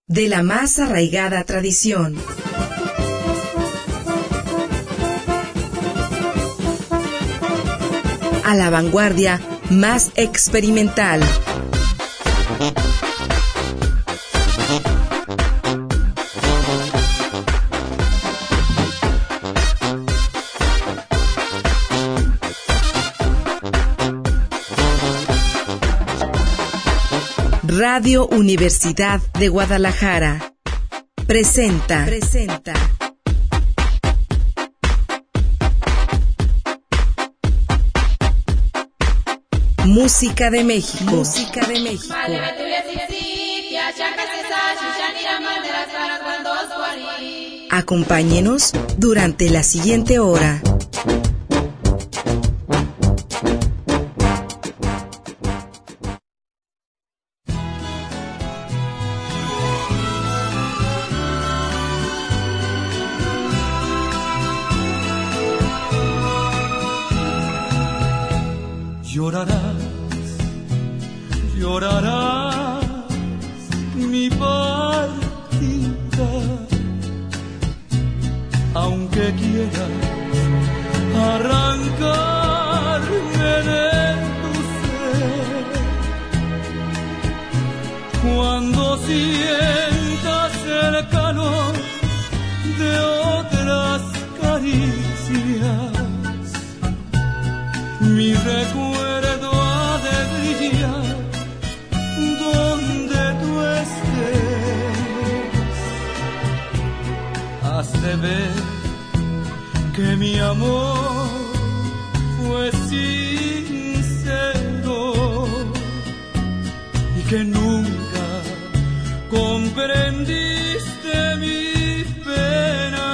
de la más arraigada tradición. A la vanguardia más experimental. Radio Universidad de Guadalajara presenta Música de México. Acompáñenos durante la siguiente hora. Llorarás mi partida, aunque quieras arrancarme de tu ser. Cuando sientas el calor de otras caricias, mi recuerdo ha de brillar donde tú estés. Has de ver que mi amor fue sincero y que nunca comprendiste mi pena.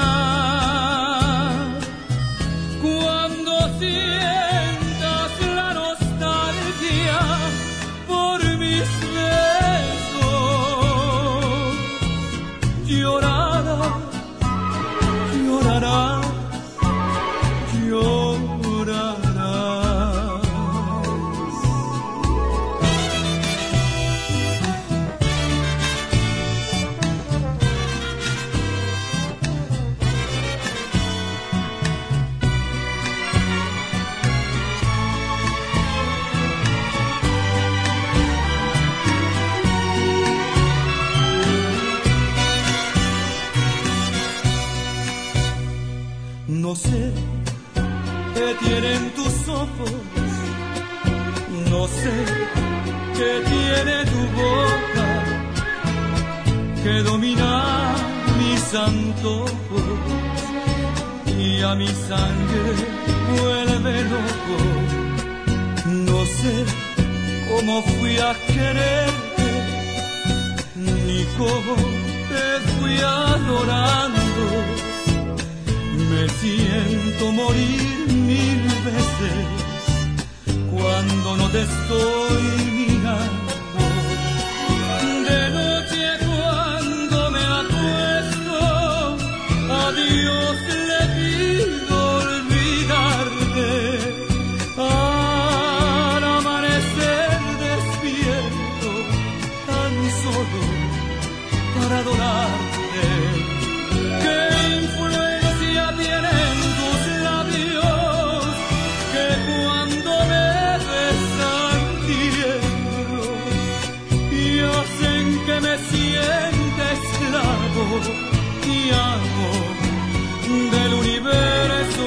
Cuando sientas la nostalgia por mis besos, llorarás. No sé qué tienen tus ojos, no sé qué tiene tu boca, que domina mis antojos y a mi sangre vuelve loco. No sé cómo fui a quererte, ni cómo te fui adorando. Me siento morir 1000 veces cuando no te estoy mirando. De noche cuando me acuesto, a Dios le pido olvidarte. Al amanecer despierto tan solo para adorarte. ¿Qué influencia tienen tus labios que cuando me besan tiernos y hacen que me sienta esclavo y amo del universo?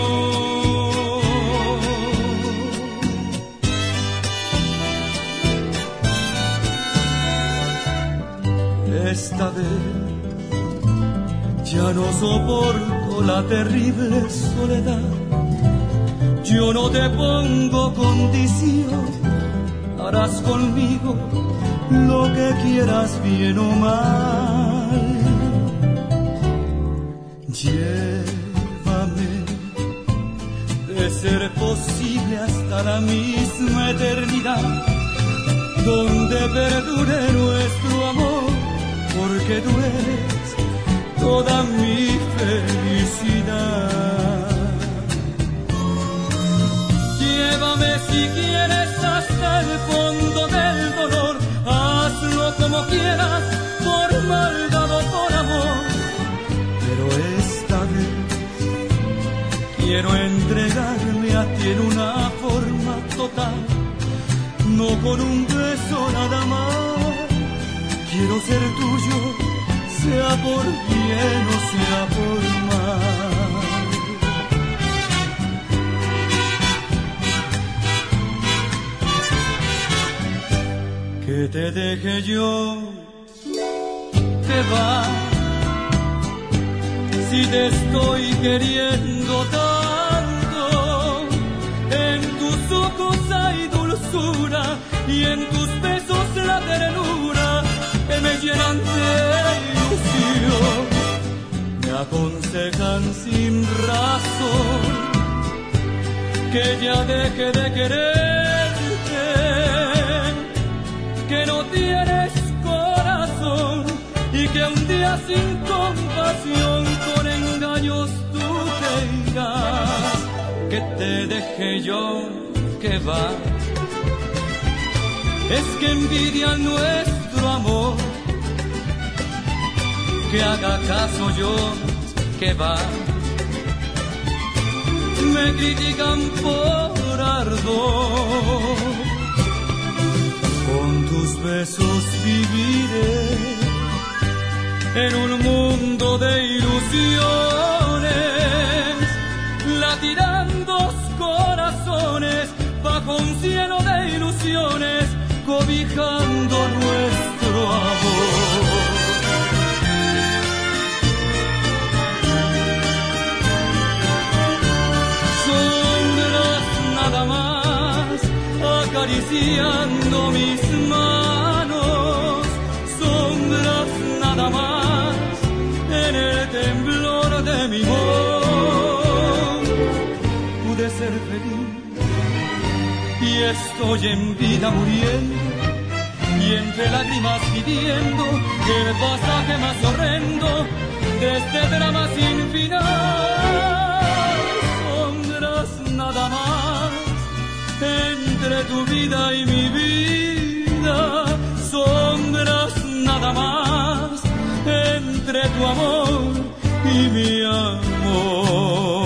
Esta vez ya no soporto la terrible soledad. Yo no te pongo condición, harás conmigo lo que quieras, bien o mal. Llévame, de ser posible, hasta la misma eternidad, donde perdure nuestro amor, porque tú eres toda mi felicidad. Llévame si quieres hasta el fondo del dolor, hazlo como quieras, quiero entregarme a ti en una forma total, no con un beso nada más. Quiero ser tuyo, sea por bien o sea por mal. Que te deje yo, te va. Si te estoy queriendo tanto, en tus ojos hay dulzura y en tus besos la ternura que me llenan de ilusión. Me aconsejan sin razón que ya deje de quererte, que no tienes corazón y que un día sin compasión con engaños tú te irás. Que te deje yo, que va. Es que envidian nuestro amor, que haga caso yo, que va. Me critican por ardor, con tus besos viviré en un mundo de ilusiones. Latirán dos corazones bajo un cielo de ilusiones, cobijando nuestro amor. Sombras nada más acariciando mis manos, sombras nada más en el temblor de mi voz. Pude ser feliz y estoy en vida muriendo, y entre lágrimas pidiendo el pasaje más horrendo de este drama sin final. Sombras nada más entre tu vida y mi vida, sombras nada más entre tu amor y mi amor.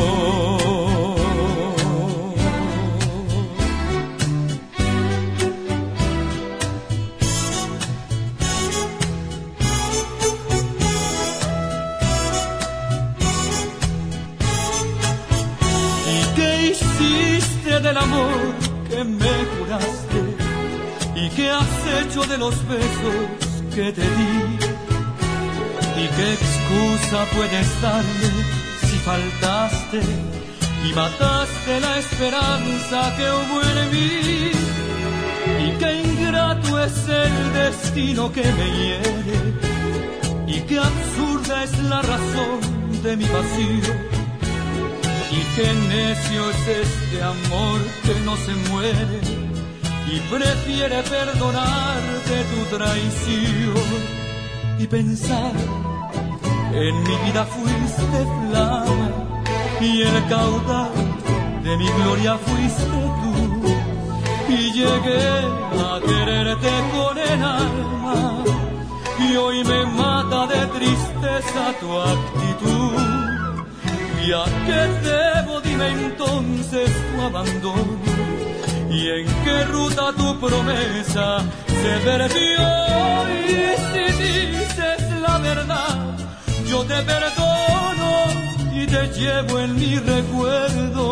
Del amor que me juraste y que has hecho de los besos que te di, y qué excusa puedes darme si faltaste y mataste la esperanza que hubo en mí, y qué ingrato es el destino que me hiere, y qué absurda es la razón de mi pasión. Y qué necio es este amor que no se muere y prefiere perdonarte tu traición. Y pensar, en mi vida fuiste flama y el caudal de mi gloria fuiste tú. Y llegué a quererte con el alma y hoy me mata de tristeza tu actitud. ¿Y a qué debo, dime entonces, tu abandono? ¿Y en qué ruta tu promesa se perdió? Y si dices la verdad, yo te perdono y te llevo en mi recuerdo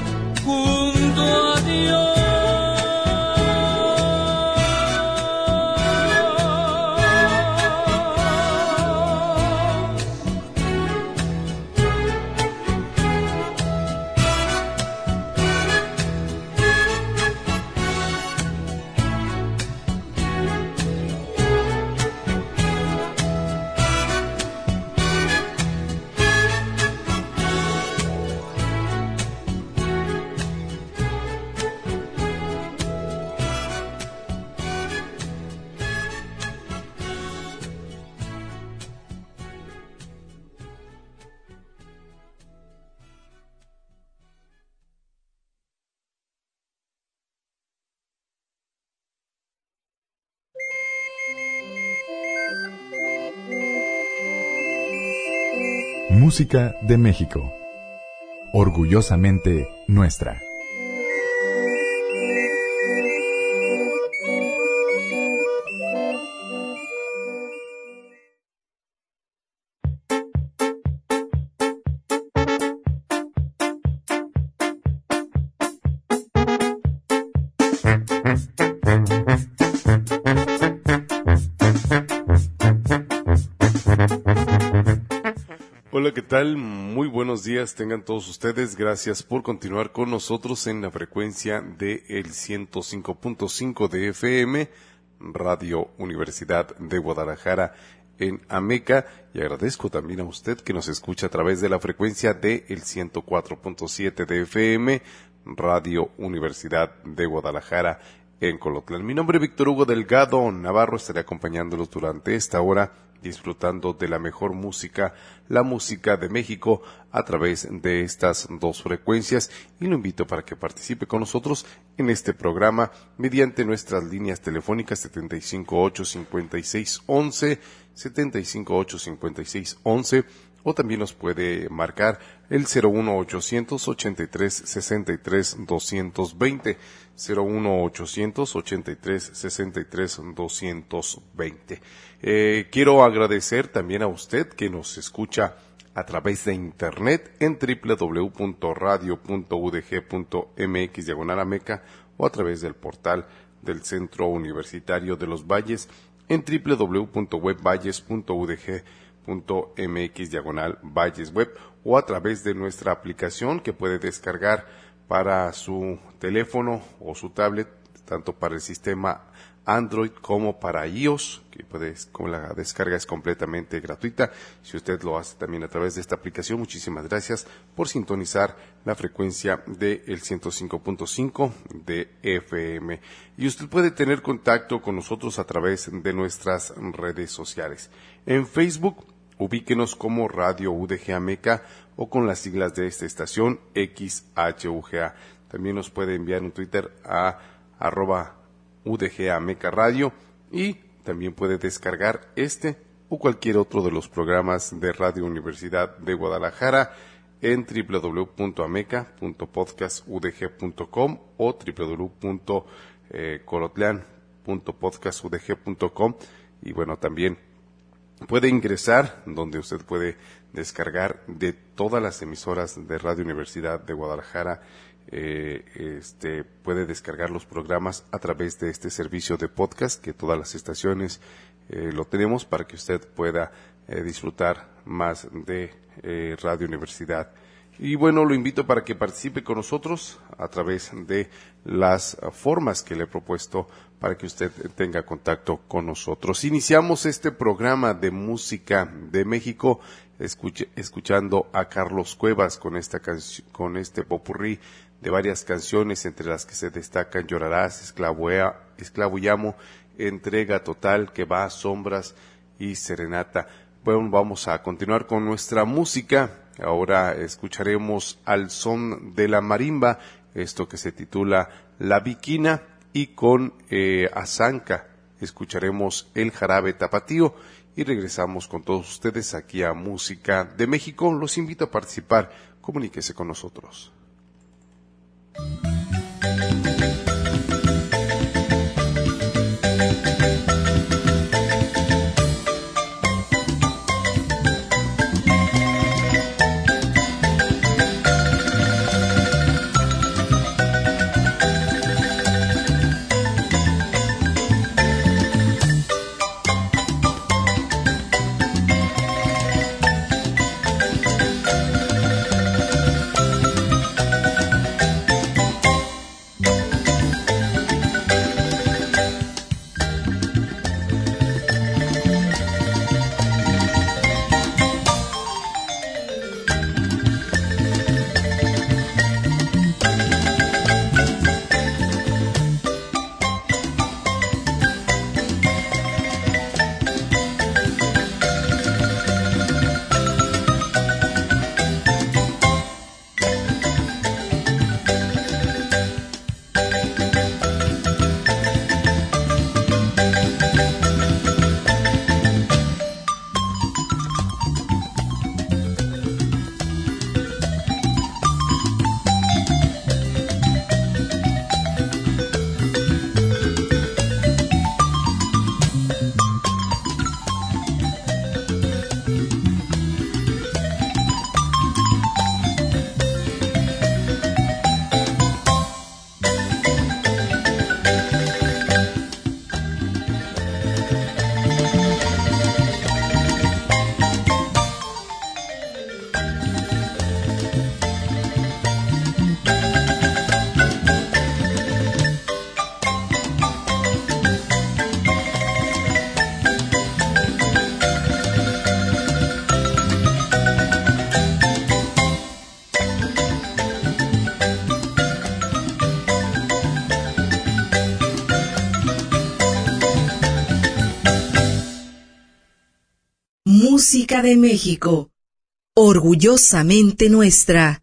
junto a Dios. Música de México. orgullosamente nuestra. Hola, ¿qué tal? Muy buenos días tengan todos ustedes. Gracias por continuar con nosotros en la frecuencia de el 105.5 de FM, Radio Universidad de Guadalajara en Ameca. Y agradezco también a usted que nos escucha a través de la frecuencia de el 104.7 de FM, Radio Universidad de Guadalajara en Colotlán. Mi nombre es Víctor Hugo Delgado Navarro. Estaré acompañándolos durante esta hora, disfrutando de la mejor música, la música de México, a través de estas dos frecuencias, y lo invito para que participe con nosotros en este programa mediante nuestras líneas telefónicas 758-5611, 758-5611, o también nos puede marcar el 01800-83-63-220, 01800-83-63-220. Quiero agradecer también a usted que nos escucha a través de internet en www.radio.udg.mx/Ameca o a través del portal del Centro Universitario de los Valles en www.webvalles.udg.mx/Valles Web, o a través de nuestra aplicación que puede descargar para su teléfono o su tablet, tanto para el sistema Android como para iOS, como la descarga es completamente gratuita. Si usted lo hace también a través de esta aplicación, muchísimas gracias por sintonizar la frecuencia de el 105.5 de FM. Y usted puede tener contacto con nosotros a través de nuestras redes sociales. En Facebook, ubíquenos como Radio UDG Ameca o con las siglas de esta estación XHUGA. También nos puede enviar un Twitter a @UDG Ameca Radio, y también puede descargar este o cualquier otro de los programas de Radio Universidad de Guadalajara en www.ameca.podcastudg.com o www.colotlan.podcastudg.com. Y bueno, también puede ingresar donde usted puede descargar de todas las emisoras de Radio Universidad de Guadalajara. Puede descargar los programas a través de este servicio de podcast, que todas las estaciones lo tenemos, para que usted pueda disfrutar más de Radio Universidad. Y bueno, lo invito para que participe con nosotros a través de las formas que le he propuesto para que usted tenga contacto con nosotros. Iniciamos este programa de música de México escuchando a Carlos Cuevas con este popurrí de varias canciones, entre las que se destacan Llorarás, Esclavo y Amo, Entrega Total, Que Va, Sombras y Serenata. Bueno, vamos a continuar con nuestra música. Ahora escucharemos Al Son de la Marimba, esto que se titula La Viquina, y con Azanca escucharemos El Jarabe Tapatío, y regresamos con todos ustedes aquí a Música de México. Los invito a participar, comuníquese con nosotros. Música de México, orgullosamente nuestra.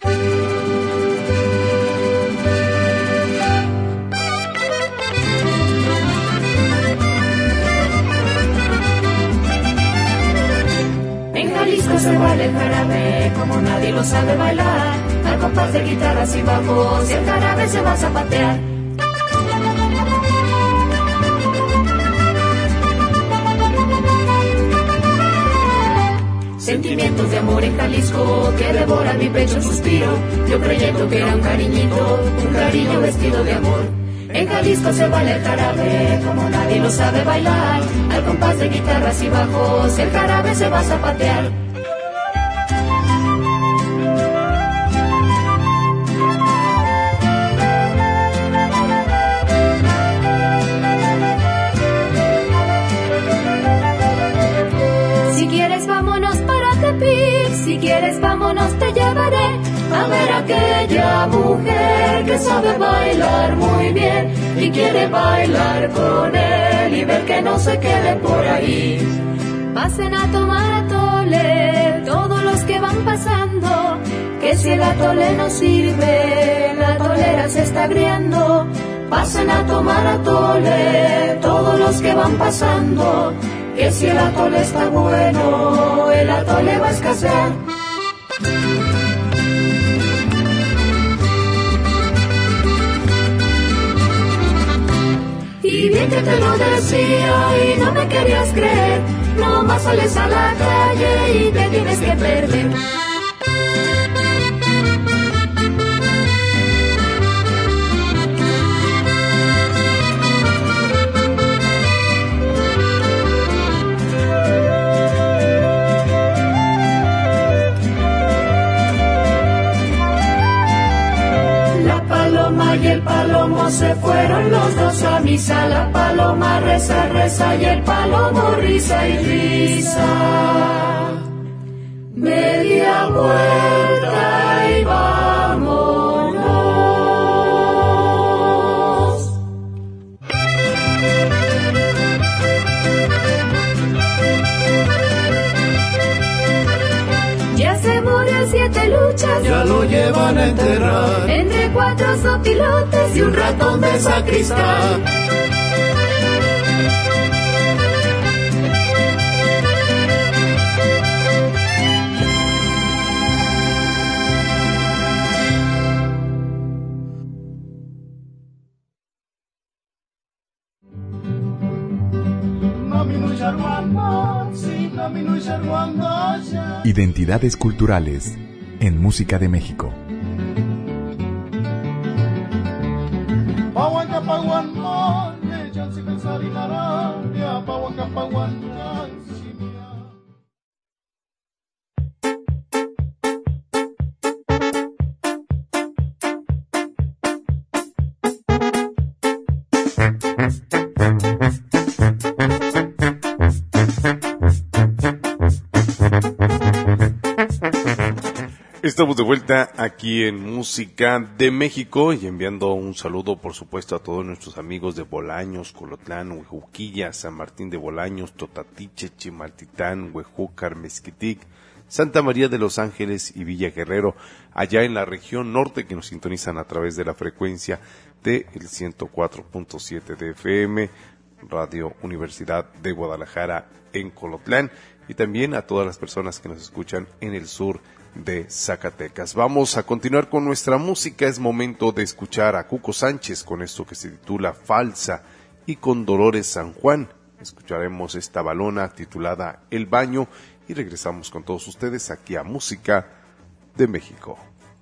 En Jalisco se baila el jarabe como nadie lo sabe bailar, al compás de guitarras y bajos y el jarabe se va a zapatear. Sentimientos de amor en Jalisco que devoran mi pecho un suspiro. Yo creyendo que era un cariñito, un cariño vestido de amor. En Jalisco se baila el jarabe como nadie lo sabe bailar, al compás de guitarras y bajos el jarabe se va a zapatear. Si quieres vámonos para Tepic, si quieres vámonos te llevaré a ver a aquella mujer que sabe bailar muy bien y quiere bailar con él y ver que no se quede por ahí. Pasen a tomar atole todos los que van pasando, que si el atole no sirve, la tolera se está agriando. Pasen a tomar atole todos los que van pasando, que si el atole está bueno, el atole va a escasear. Y bien que te lo decía y no me querías creer, no más sales a la calle y te tienes que perder. Y el palomo se fueron los dos a misa, la paloma reza, reza y el palomo risa y risa. Media vuelta y vámonos. Ya se murió 7 luchas, Ya lo llevan a enterrar entre 4 sopilotes y un ratón de sacristán. Identidades culturales en Música de México. Estamos de vuelta aquí en Música de México y enviando un saludo, por supuesto, a todos nuestros amigos de Bolaños, Colotlán, Huejuquilla, San Martín de Bolaños, Totatiche, Chimaltitán, Huejúcar, Mezquitic, Santa María de los Ángeles y Villa Guerrero, allá en la región norte, que nos sintonizan a través de la frecuencia del 104.7 de FM, Radio Universidad de Guadalajara en Colotlán, y también a todas las personas que nos escuchan en el sur de Zacatecas. Vamos a continuar con nuestra música. Es momento de escuchar a Cuco Sánchez con esto que se titula Falsa, y con Dolores San Juan escucharemos esta balona titulada El Baño, y regresamos con todos ustedes aquí a Música de México.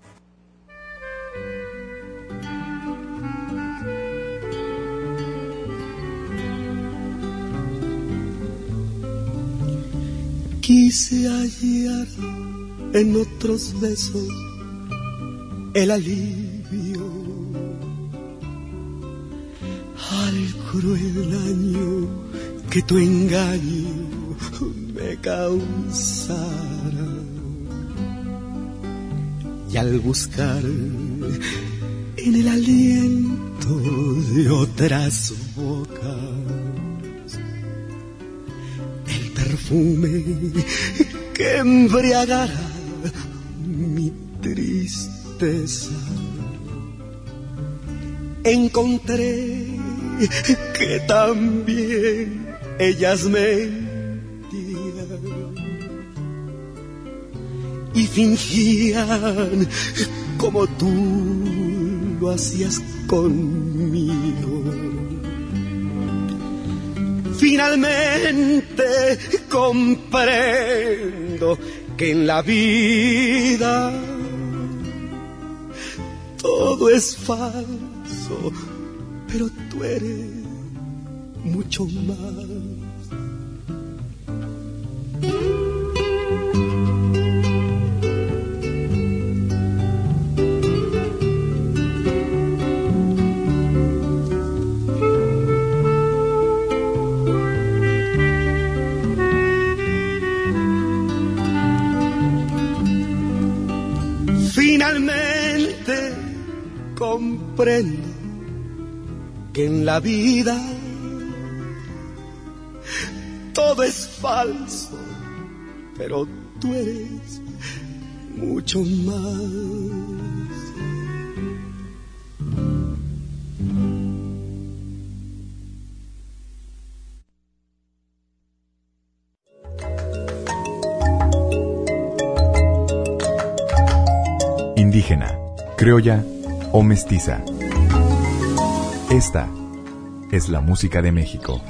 Quise hallar en otros besos el alivio al cruel daño que tu engaño me causara. Y al buscar en el aliento de otras bocas el perfume perfume que embriagará mi tristeza. Encontré que también ellas mentían y fingían como tú lo hacías conmigo. Finalmente comprendo que en la vida todo es falso, pero tú eres mucho más. Finalmente comprendo que en la vida todo es falso, pero tú eres mucho más. Indígena, criolla o mestiza. Esta es la música de México.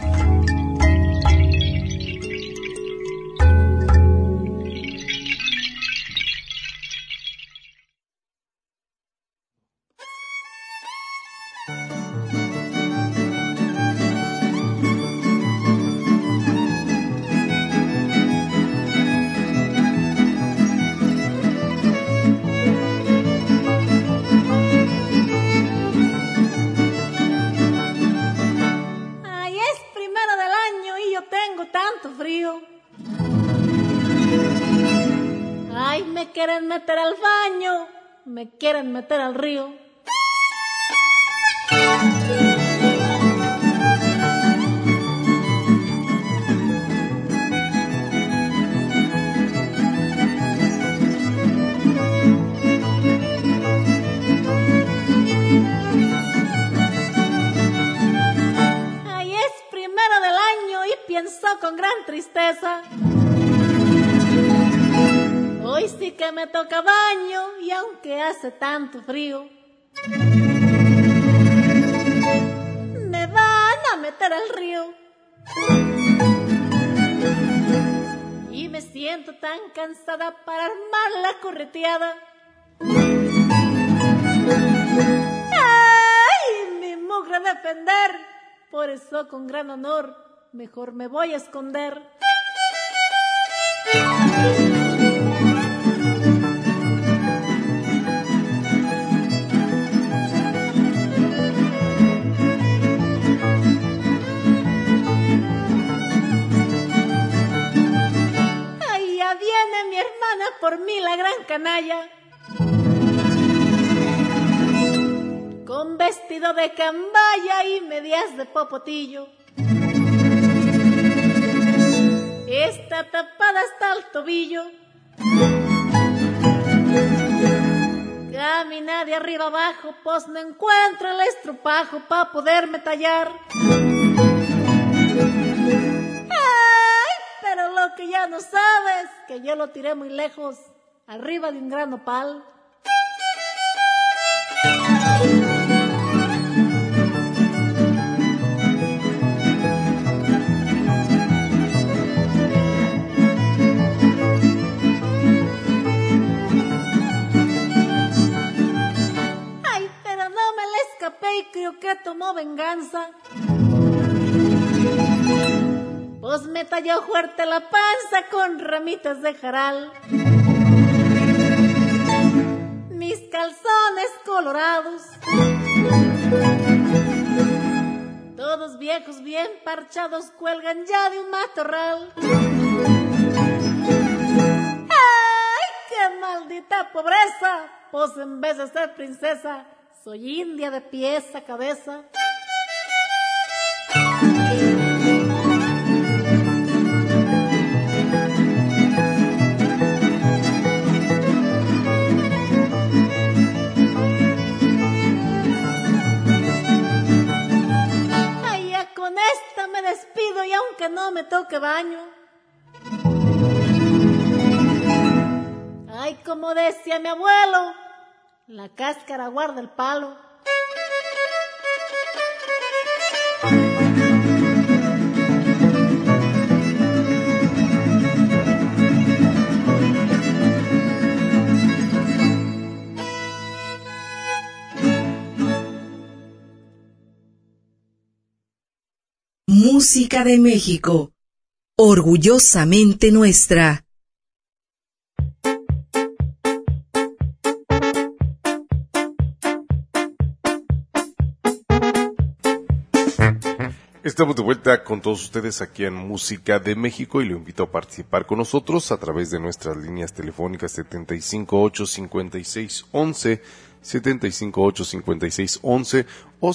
Me quieren meter al río. Ay, es primero del año y pienso con gran tristeza. Hoy sí que me toca baño y aunque hace tanto frío, me van a meter al río. Y me siento tan cansada para armar la correteada. ¡Ay! Mi mugre defender, por eso con gran honor mejor me voy a esconder. Por mí la gran canalla, con vestido de cambaya y medias de popotillo, está tapada hasta el tobillo, camina de arriba abajo, pues no encuentro el estropajo pa' poderme tallar. Pero lo que ya no sabes, que yo lo tiré muy lejos, arriba de un gran nopal. Ay, pero no me le escapé y creo que tomó venganza. Pues me talló fuerte la panza con ramitas de jaral. Mis calzones colorados, todos viejos bien parchados, cuelgan ya de un matorral. ¡Ay, qué maldita pobreza! Pues en vez de ser princesa, soy india de pies a cabeza. Ay, como decía mi abuelo, la cáscara guarda el palo. Música de México, orgullosamente nuestra. Estamos de vuelta con todos ustedes aquí en Música de México y lo invito a participar con nosotros a través de nuestras líneas telefónicas 758-5611, 758-5611 o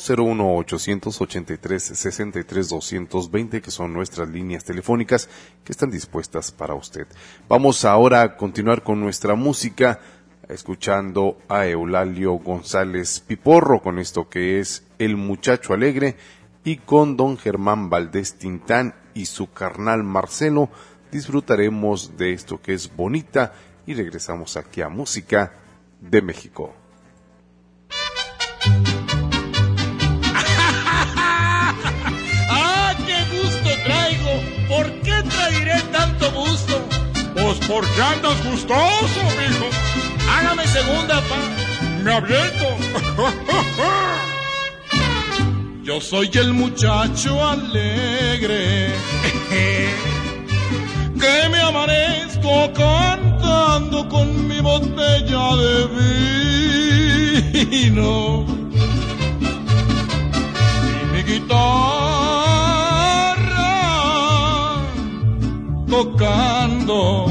01883-63-220, que son nuestras líneas telefónicas que están dispuestas para usted. Vamos ahora a continuar con nuestra música, escuchando a Eulalio González Piporro con esto que es El Muchacho Alegre, y con don Germán Valdés Tintán y su carnal Marcelo disfrutaremos de esto que es Bonita y regresamos aquí a Música de México. ¡Ah, qué gusto traigo! ¿Por qué traeré tanto gusto? Pues porque andas gustoso, mijo. Hágame segunda, pa. Me aviento. Yo soy el muchacho alegre que me amanezco cantando con mi botella de vino y mi guitarra tocando.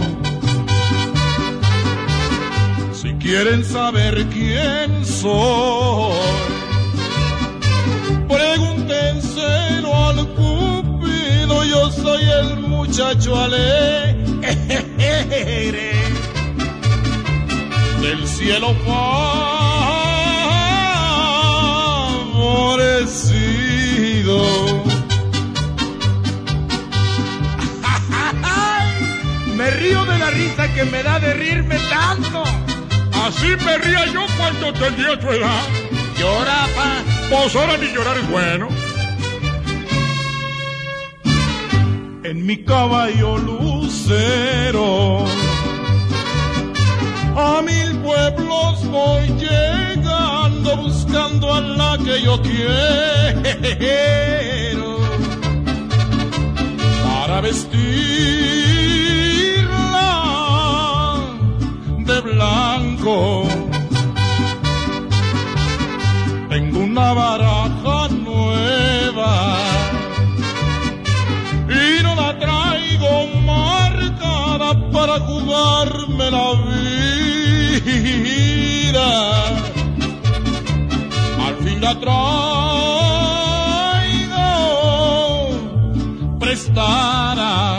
Si quieren saber quién soy, pregúntenselo al Cupido, yo soy el muchacho alegre del cielo favorecido. Me río de la risa que me da de reírme tanto. Así me ría yo cuando tenía tu edad. Llora, pa. Pues ahora ni llorar es bueno. En mi caballo lucero a 1000 pueblos voy llegando buscando a la que yo quiero para vestirla de blanco. Tengo una baraja nueva y no la traigo marcada para jugarme la vida. Al fin la traigo prestada.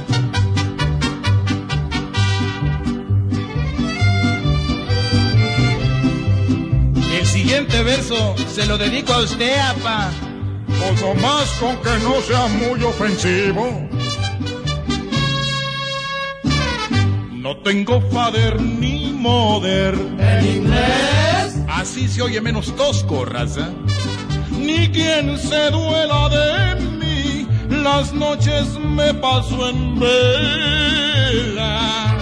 El siguiente verso se lo dedico a usted, apa. Pues nomás con que no sea muy ofensivo. No tengo father ni mother. ¿En inglés? Así se oye menos tosco, raza. Ni quien se duela de mí, las noches me paso en vela.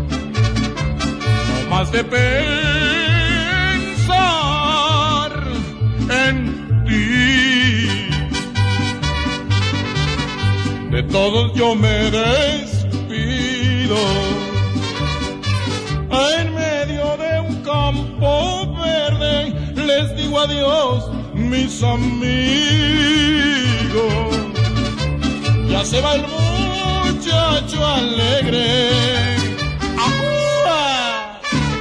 No más de en ti. De todos yo me despido. En medio de un campo verde les digo adiós, mis amigos. Ya se va el muchacho alegre. ¡Ajúa!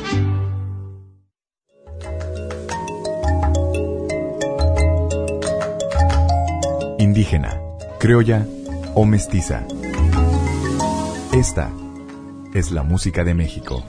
Indígena, criolla o mestiza. Esta es la música de México.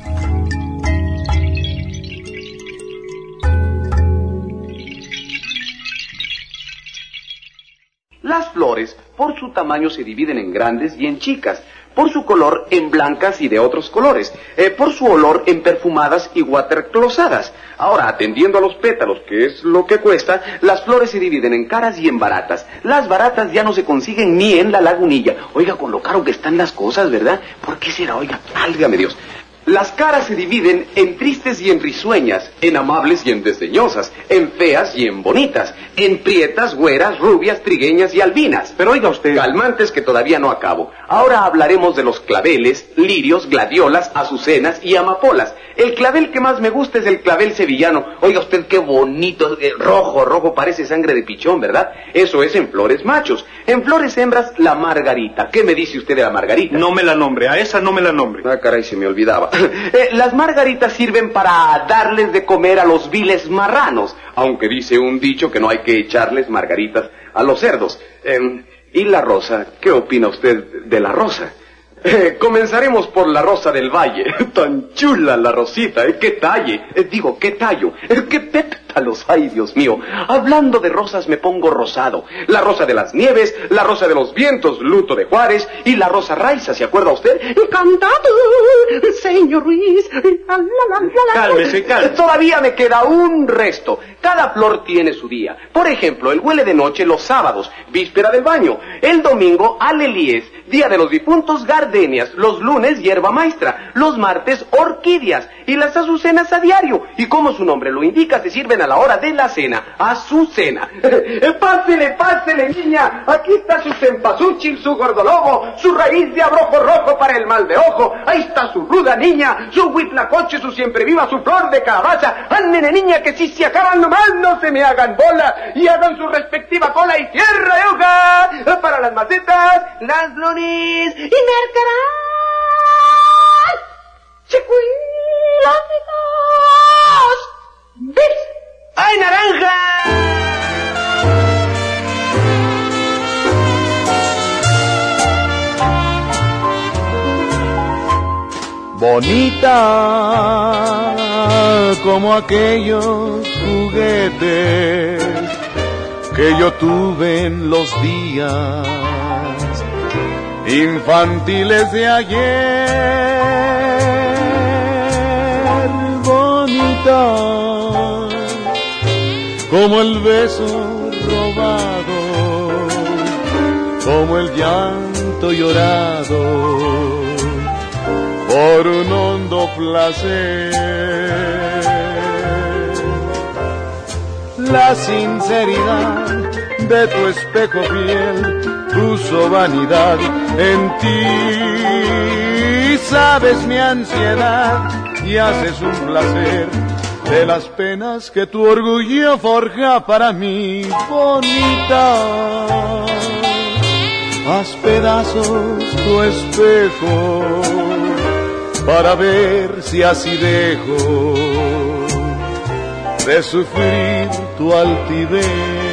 Las flores, por su tamaño, se dividen en grandes y en chicas, por su color en blancas y de otros colores, por su olor en perfumadas y waterclosadas. Ahora, atendiendo a los pétalos, que es lo que cuesta, las flores se dividen en caras y en baratas. Las baratas ya no se consiguen ni en la Lagunilla. Oiga, con lo caro que están las cosas, ¿verdad? ¿Por qué será? Oiga, válgame Dios. Las caras se dividen en tristes y en risueñas, en amables y en desdeñosas, en feas y en bonitas, en prietas, güeras, rubias, trigueñas y albinas. Pero oiga usted, calmantes que todavía no acabo. Ahora hablaremos de los claveles, lirios, gladiolas, azucenas y amapolas. El clavel que más me gusta es el clavel sevillano. Oiga usted, qué bonito, rojo, parece sangre de pichón, ¿verdad? Eso es en flores machos. En flores hembras, la margarita. ¿Qué me dice usted de la margarita? No me la nombre, a esa no me la nombre. Ah, caray, se me olvidaba. Las margaritas sirven para darles de comer a los viles marranos, aunque dice un dicho que no hay que echarles margaritas a los cerdos. ¿Y la rosa? ¿Qué opina usted de la rosa? Comenzaremos por la rosa del valle. Tan chula la rosita, qué talle, qué tallo, qué pétalos, ay Dios mío. Hablando de rosas me pongo rosado. La rosa de las nieves, la rosa de los vientos, luto de Juárez, y la rosa raiza, ¿se acuerda usted? Encantado, señor Ruiz. Cálmese. Todavía me queda un resto. Cada flor tiene su día. Por ejemplo, el huele de noche los sábados, víspera del baño. El domingo, alelíes, día de los difuntos, gardenias. Los lunes, hierba maestra. Los martes, orquídeas. Y las azucenas a diario. Y como su nombre lo indica, se sirven a la hora de la cena. Azucena. Pásele, niña. Aquí está su cempasúchil, su gordolobo, su raíz de abrojo rojo para el mal de ojo. Ahí está su ruda niña, su huitlacoche, su siempre viva, su flor de calabaza. Ándene, niña, que si se acaban nomás no se me hagan bola. Y hagan su respectiva cola y tierra de hoja. Para las macetas, las flores y mercarán. ¡Chicuiláticos! ¿Ves? ¡Ay, naranja! Bonita como aquellos juguetes que yo tuve en los días infantiles de ayer. Bonita como el beso robado, como el llanto llorado por un hondo placer. La sinceridad de tu espejo fiel puso vanidad en ti. Sabes mi ansiedad y haces un placer de las penas que tu orgullo forja para mí. Bonita, haz pedazos tu espejo para ver si así dejo de sufrir tu altivez.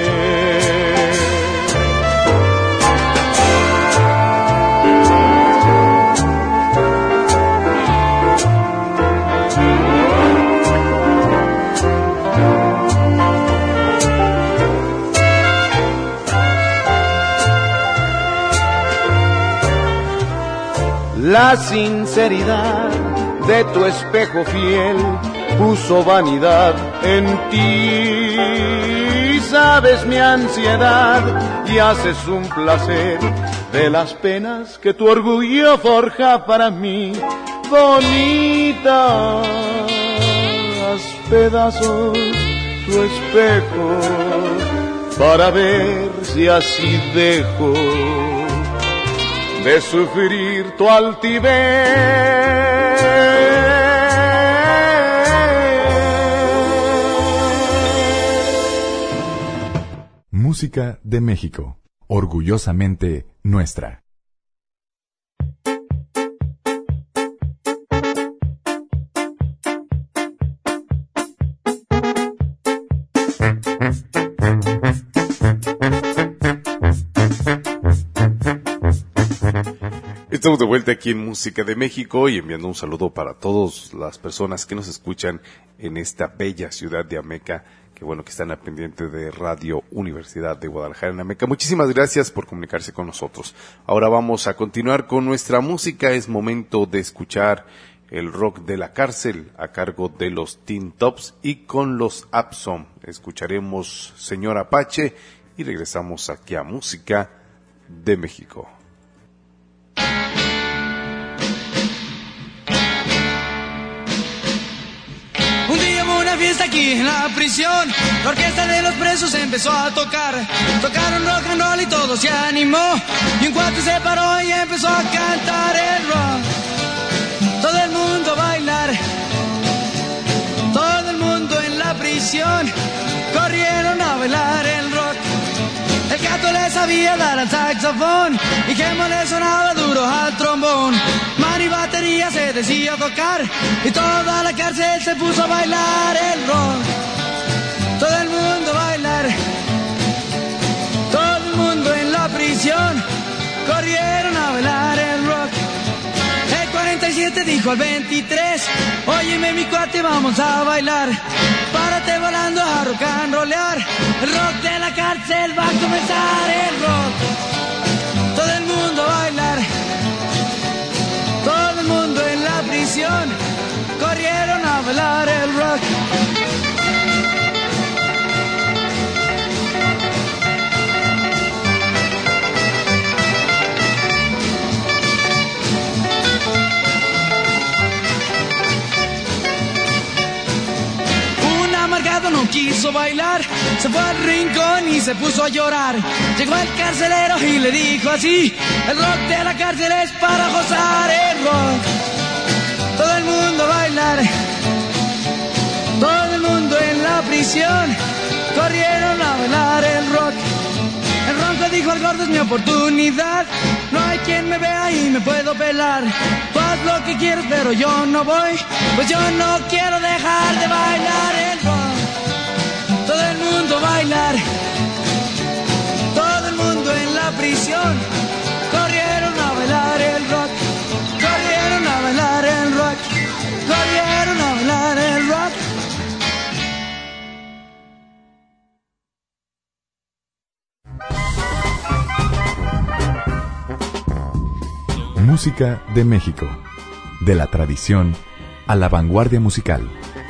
La sinceridad de tu espejo fiel puso vanidad en ti. Sabes mi ansiedad y haces un placer de las penas que tu orgullo forja para mí. Bonita, haz pedazos tu espejo para ver si así dejo de sufrir tu altivez. Música de México, orgullosamente nuestra. Estamos de vuelta aquí en Música de México y enviando un saludo para todas las personas que nos escuchan en esta bella ciudad de Ameca, que bueno que están al pendiente de Radio Universidad de Guadalajara en Ameca. Muchísimas gracias por comunicarse con nosotros. Ahora vamos a continuar con nuestra música. Es momento de escuchar el rock de la cárcel a cargo de los Teen Tops y con los Absom. Escucharemos Señor Apache y regresamos aquí a Música de México. Un día hubo una fiesta aquí en la prisión, la orquesta de los presos empezó a tocar. Tocaron rock and roll y todo se animó, y un cuate se paró y empezó a cantar el rock. Todo el mundo a bailar, todo el mundo en la prisión corrieron a bailar el rock. El gato le sabía dar al saxofón y Gemo le sonaba duro al trombón. Man y batería se decía tocar y toda la cárcel se puso a bailar el rock. Todo el mundo a bailar, todo el mundo en la prisión corrieron a bailar el rock. El 47 dijo al 23, óyeme mi cuate, vamos a bailar. Párate volando a rock and rollear. El rock de la cárcel va a comenzar el rock. Todo el mundo a bailar, todo el mundo en la prisión corrieron a bailar el rock. No quiso bailar, se fue al rincón y se puso a llorar. Llegó el carcelero y le dijo así: el rock de la cárcel es para gozar el rock. Todo el mundo a bailar, todo el mundo en la prisión corrieron a bailar el rock. El ronco dijo al gordo: es mi oportunidad, no hay quien me vea y me puedo pelar. Tú haz lo que quieras pero yo no voy, pues yo no quiero dejar de bailar el rock. Todo el mundo a bailar, todo el mundo en la prisión corrieron a bailar el rock, corrieron a bailar el rock, corrieron a bailar el rock. Música de México, de la tradición a la vanguardia musical.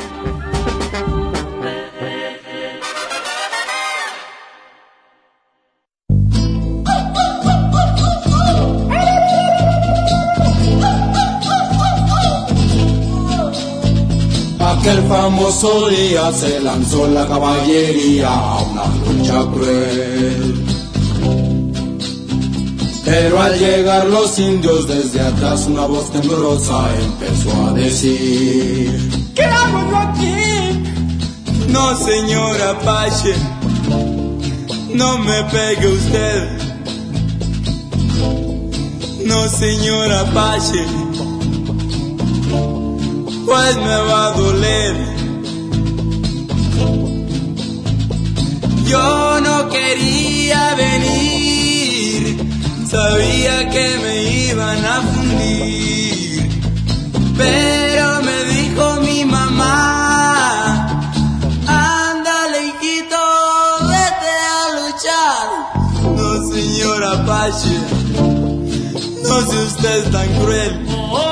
Aquel famoso día se lanzó la caballería a una lucha cruel. Pero al llegar los indios desde atrás una voz temblorosa empezó a decir: ¿qué hago yo aquí? No, señor Apache, no me pegue usted. No, señor Apache, pues me va a doler. Yo no quería venir, sabía que me iban a fundir, pero me dijo mi mamá: ándale, hijito, vete a luchar. No, señor Apache, no sea usted tan cruel.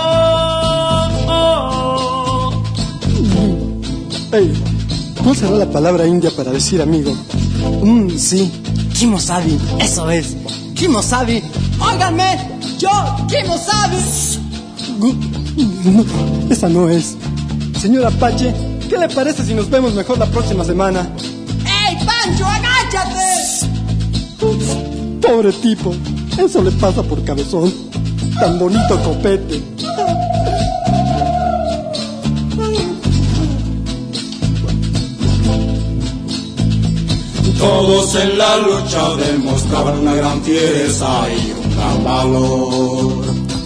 Hey, ¿cuál será la palabra india para decir amigo? Sí, Kimosabi, eso es. Kimosabi. Óiganme, yo, Kimosabi. No, esa no es. Señor Apache, ¿qué le parece si nos vemos mejor la próxima semana? ¡Ey, Pancho, agáchate! Pobre tipo, eso le pasa por cabezón. Tan bonito copete. Todos en la lucha demostraban una gran fiereza y un gran valor.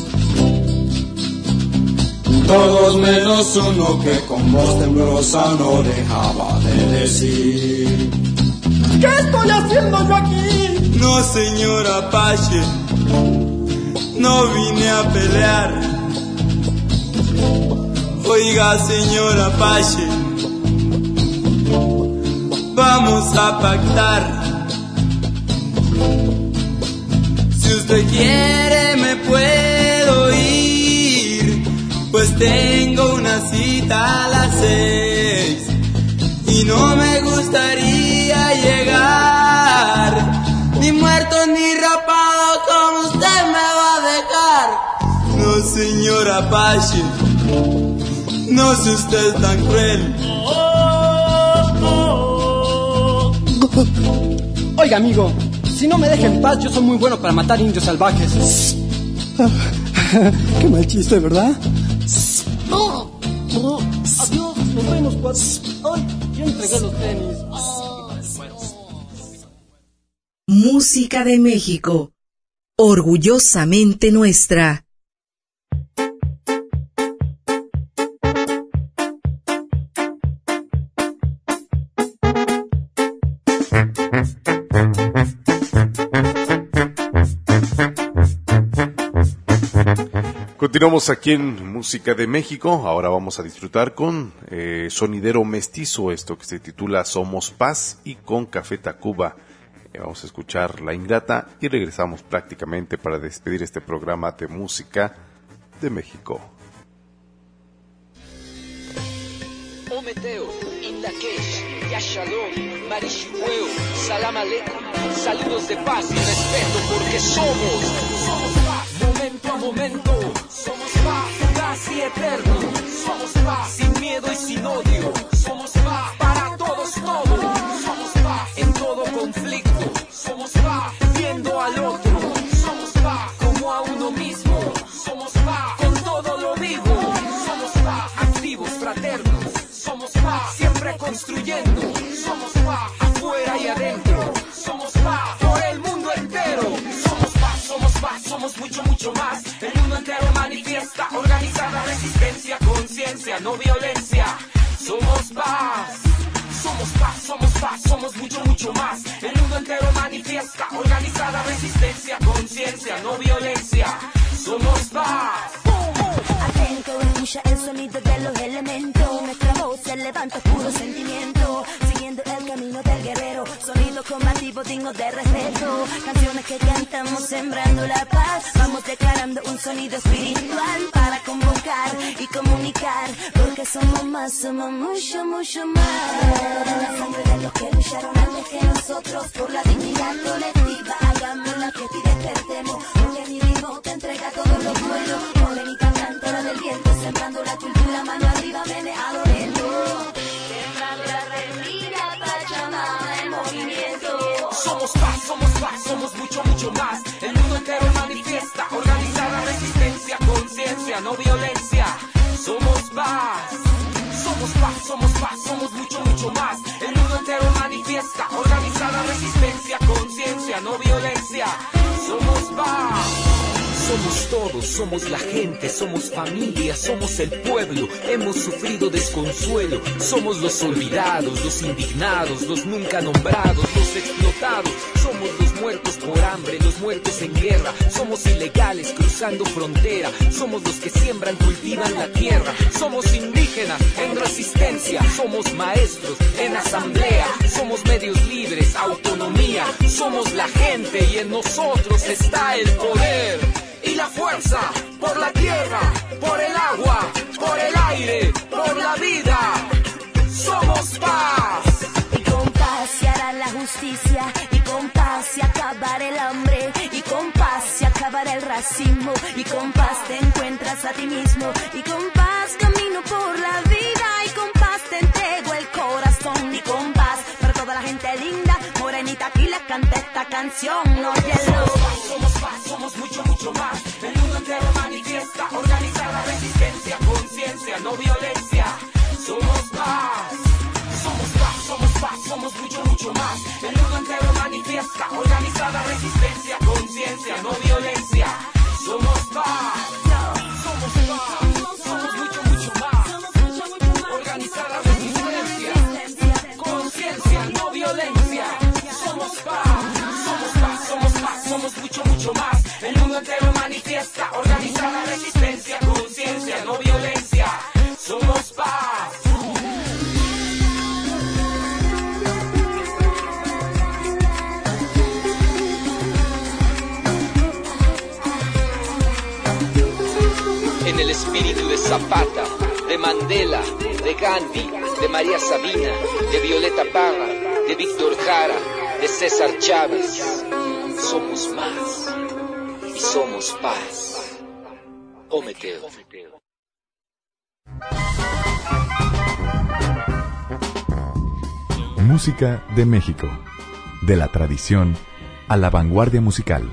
Todos menos uno que con voz temblorosa no dejaba de decir: ¿qué estoy haciendo yo aquí? No, señor Apache, no vine a pelear. Oiga, señor Apache, vamos a pactar. Si usted quiere me puedo ir, pues tengo una cita a las 6 y no me gustaría llegar ni muerto ni rapado como usted me va a dejar. No, señor Apache, no sea usted tan cruel. Oiga, amigo, si no me deja en paz, yo soy muy bueno para matar indios salvajes. Qué mal chiste, ¿verdad? Adiós, nos vemos, cuates. Ay, yo entregué los tenis. Música de México, orgullosamente nuestra. Continuamos aquí en Música de México. Ahora vamos a disfrutar con Sonidero Mestizo, esto que se titula Somos Paz, y con Café Tacuba. Vamos a escuchar La Ingrata y regresamos prácticamente para despedir este programa de Música de México. Ometeo, Indakesh, Yashalom, Marishiweo, Salam Aleikum, saludos de paz y respeto porque somos paz, momento a momento, somos paz, fugaz y eterno, somos paz, sin miedo y sin odio, somos paz, para todos todos, somos paz, en todo conflicto, somos paz, viendo al otro, somos paz, como a uno mismo, somos paz, con todo lo vivo, somos paz, activos, fraternos, somos paz, siempre construyendo, somos paz, afuera y adentro, somos paz, por el mundo entero, somos paz, somos mucho, mucho más, el mundo entero manifiesta, organizada resistencia, conciencia, no violencia, somos paz, somos mucho, mucho más, el mundo entero manifiesta, organizada resistencia, conciencia, no violencia, somos paz. Atento, escucha el sonido de los elementos. Nuestra voz se levanta puro sentimiento, siguiendo el camino del guerrero. Sonido combativo digno de respeto. Canciones que cantamos sembrando la paz. Vamos declarando un sonido espiritual para convocar y comunicar. Porque somos más, somos mucho, mucho más. La sangre de los que lucharon antes que nosotros por la dignidad colectiva. Hagamos la que y despertemos. Porque mi vivo te entrega todo lo bueno. Morenita cantora del viento, sembrando la cultura, mano arriba, meneado lento. Sembrando la rendida, Pachamama en movimiento. Somos paz, somos mucho, mucho más. El mundo entero manifiesta, organizada resistencia, conciencia, no violencia. Somos paz, somos mucho, mucho más. El mundo entero manifiesta, organizada resistencia, conciencia, no violencia. Somos paz. Somos todos, somos la gente, somos familia, somos el pueblo, hemos sufrido desconsuelo, somos los olvidados, los indignados, los nunca nombrados, los explotados, somos los muertos por hambre, los muertos en guerra, somos ilegales cruzando frontera, somos los que siembran, cultivan la tierra, somos indígenas en resistencia, somos maestros en asamblea, somos medios libres, autonomía, somos la gente y en nosotros está el poder. Y la fuerza, por la tierra, por el agua, por el aire, por la vida, somos paz. Y con paz se hará la justicia, y con paz se acabará el hambre, y con paz se acabará el racismo, y con paz te encuentras a ti mismo, y con paz camino por la vida, y con paz te entrego el corazón, y con paz para toda la gente linda, morenita aquí les canta esta canción, óyelo. Somos paz, somos mucho, mucho más. El mundo entero manifiesta, organizada resistencia, conciencia, no violencia. Somos paz, somos mucho, mucho más. El mundo entero manifiesta, organizada resistencia, conciencia, no violencia. Somos paz, somos mucho, mucho más. Organizada resistencia, conciencia, no violencia. Somos paz, somos mucho, mucho más. El mundo entero manifiesta, organizada resistencia, conciencia, no violencia. Somos paz. en el espíritu de Zapata, de Mandela, de Gandhi, de María Sabina, de Violeta Parra, de Víctor Jara, de César Chávez. Somos más y somos paz. Ometeo. Música de México. De la tradición a la vanguardia musical.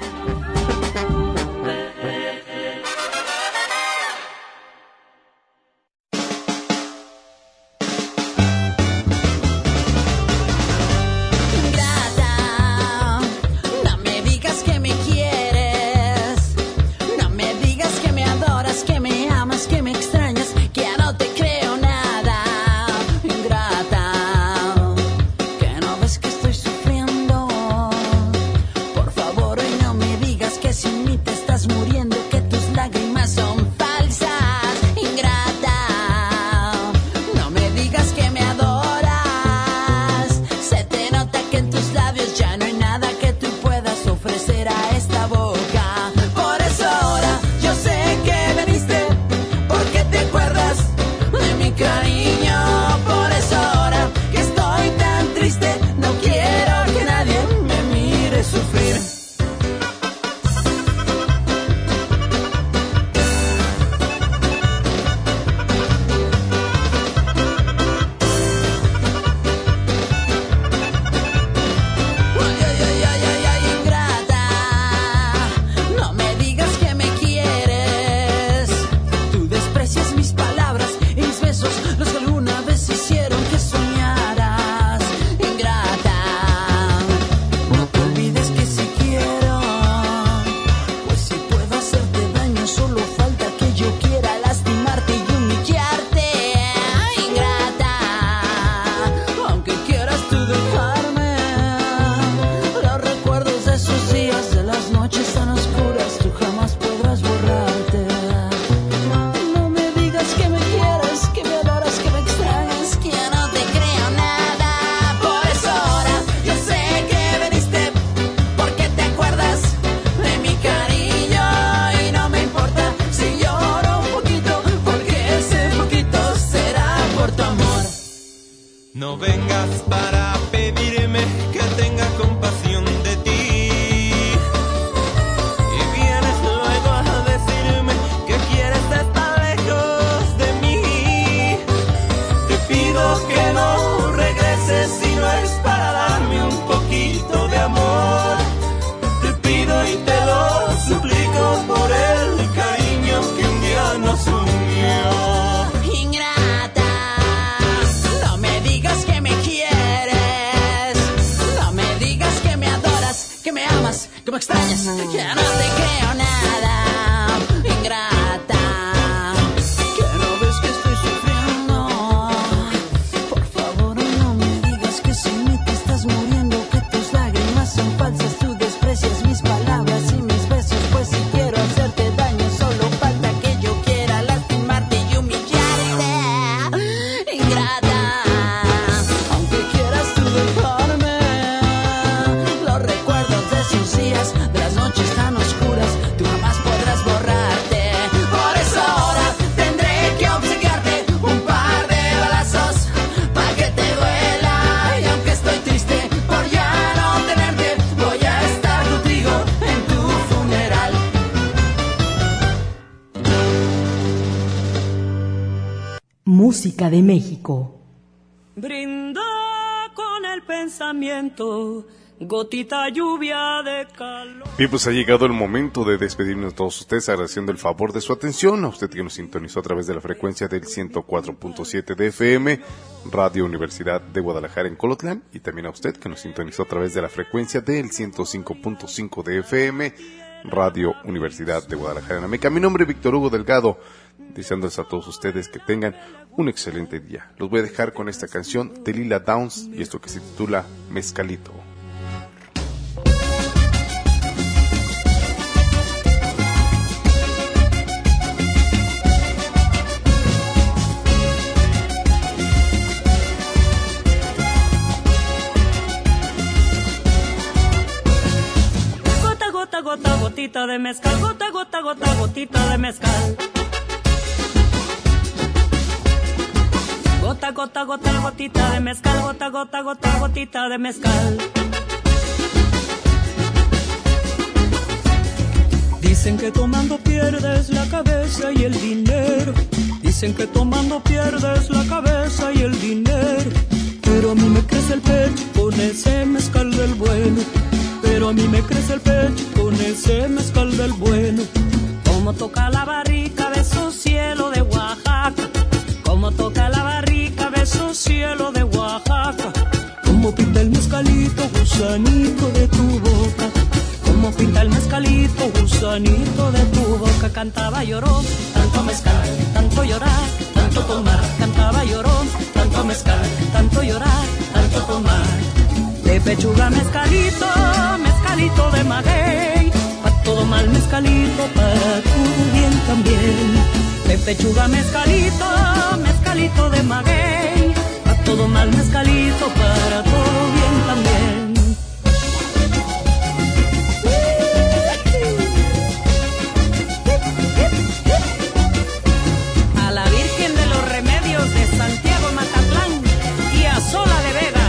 Música de México. Brinda con el pensamiento, gotita lluvia de calor. Bien, pues ha llegado el momento de despedirnos de todos ustedes, agradeciendo el favor de su atención, a usted que nos sintonizó a través de la frecuencia del 104.7 de FM, Radio Universidad de Guadalajara en Colotlán, y también a usted que nos sintonizó a través de la frecuencia del 105.5 de FM, Radio Universidad de Guadalajara en Ameca. Mi nombre es Víctor Hugo Delgado, deseándoles a todos ustedes que tengan un excelente día. Los voy a dejar con esta canción de Lila Downs y esto que se titula Mezcalito. Gota, gota, gotita de mezcal, gota, gota, gota, gotita de mezcal. Gota, gota, gota, gotita de mezcal, gota, gota, gota, gotita de mezcal. Dicen que tomando pierdes la cabeza y el dinero. Dicen que tomando pierdes la cabeza y el dinero. Pero a mí me crece el pecho con ese mezcal del bueno. Pero a mí me crece el pecho con ese mezcal del bueno. Como toca la barrica de su cielo de Oaxaca. Como toca la barrica de su cielo de Oaxaca. Como pinta el mezcalito, gusanito de tu boca. Como pinta el mezcalito, gusanito de tu boca. Cantaba llorón, tanto mezcal, tanto llorar, tanto tomar. Cantaba llorón, tanto mezcal, tanto llorar, tanto tomar. De pechuga mezcalito, mezcalito de maguey. Pa' todo mal mezcalito, para tu bien también. De pechuga mezcalito, mezcalito de maguey. Pa' todo mal mezcalito, para todo bien también. Sola de Vega.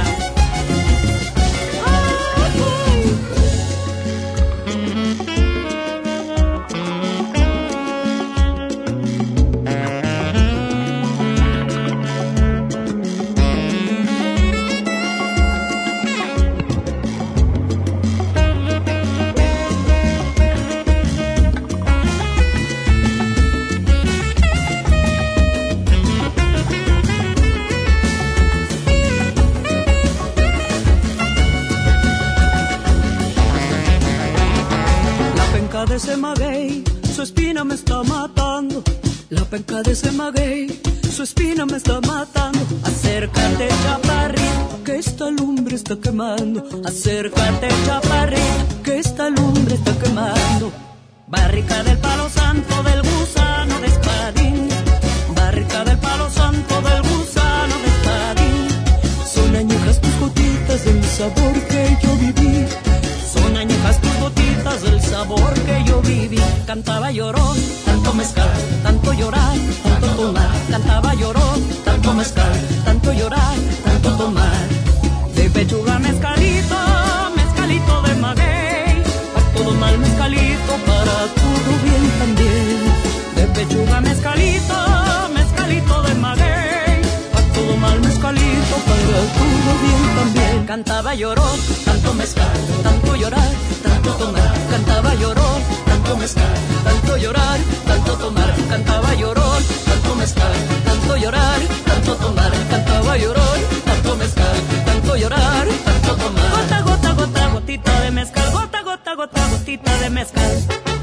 De ese maguey, su espina me está matando. La penca de ese maguey, su espina me está matando. Acércate, chaparrito, que esta lumbre está quemando. Acércate, chaparrito, que esta lumbre está quemando. Barrica del palo santo del gusano de espadín. Barrica del palo santo del gusano de espadín. Son añejas tus gotitas del sabor que yo viví. Son añejas tus gotitas del sabor que yo viví. Cantaba llorón, tanto mezcal, tanto llorar, tanto tomar. Cantaba llorón, tanto mezcal, tanto llorar, tanto tomar. De pechuga mezcalito, mezcalito de maguey. Pa' todo mal mezcalito, para todo bien también. De pechuga mezcalito, mezcalito de maguey. Pa' todo mal mezcalito, para todo bien también. Cantaba llorón, tanto mezcal, tanto llorar, tanto tomar. Cantaba llorón, tanto mezcal, tanto llorar, tanto tomar. Cantaba llorón, tanto mezcal, tanto llorar, tanto tomar. Cantaba llorón, tanto mezcal, tanto llorar, tanto tomar. Gota, gota, gota, gotita de mezcal. Gota, gota, gota, gotita de mezcal.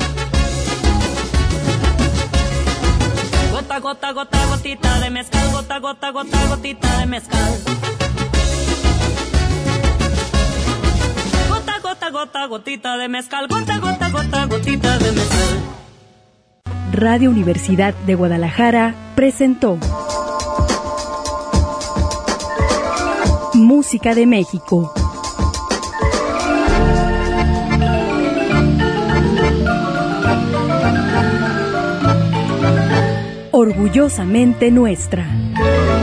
Gota, gota, gota, gotita de mezcal. Gota, gota, gota, gotita de mezcal. Gota, gota, gotita de mezcal, gota, gota, gota, gotita de mezcal. Radio Universidad de Guadalajara presentó Música de México. Orgullosamente nuestra.